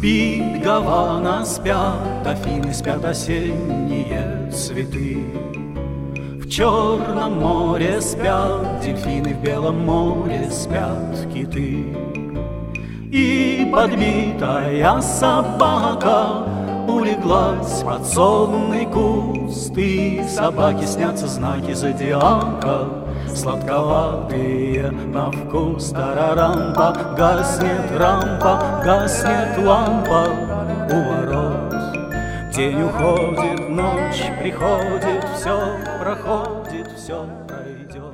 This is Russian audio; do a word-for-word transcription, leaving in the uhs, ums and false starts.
Спит Гавана, спят Афины, спят осенние цветы. В Черном море спят дельфины, в Белом море спят киты. И подбитая собака улеглась под сонный куст, и собаке снятся знаки зодиака, сладковатые на вкус. Тарарампа, гаснет рампа, гаснет лампа у ворот. День уходит, ночь приходит, все проходит, все пройдет.